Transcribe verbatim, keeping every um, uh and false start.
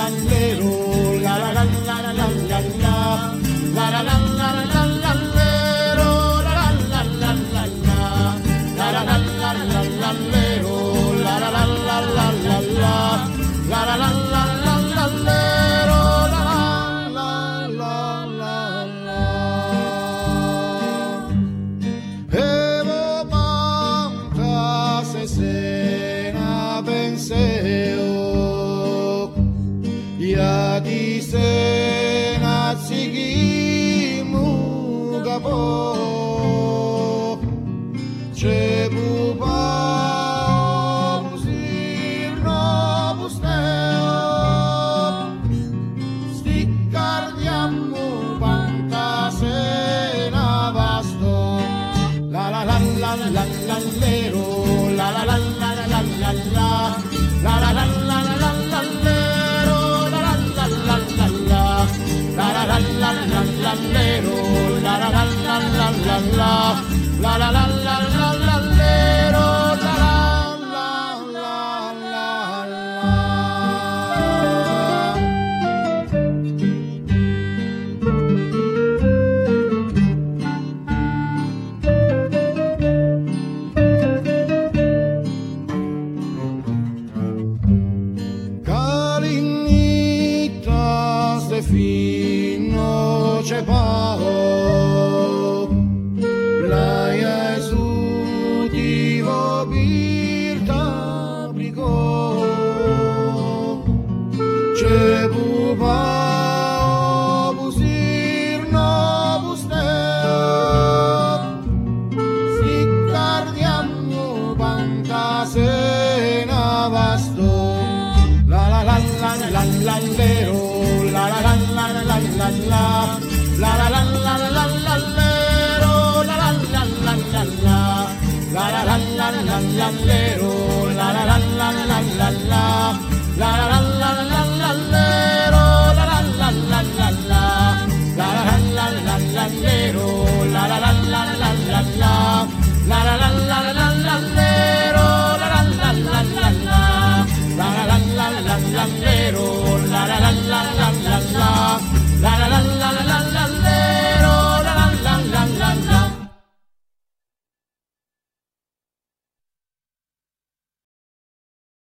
Ya di senat sigi mugapo cebu pa musir no busteo stikkar diammu banta sena vasto la la la la la la lero la la la la la la la la la la la la la lero la la la la la la la la la la la la lero la la la la la la la la la la la la la lero la la la la la fino c'è pao la Gesù ti vo birta brigo c'è buba busir no busteo stikkar diammu banta sena vasto la la la la la la lero la la la la la la la la la la la la la lero la la la la la la la la la la la lero la la la la la la la la la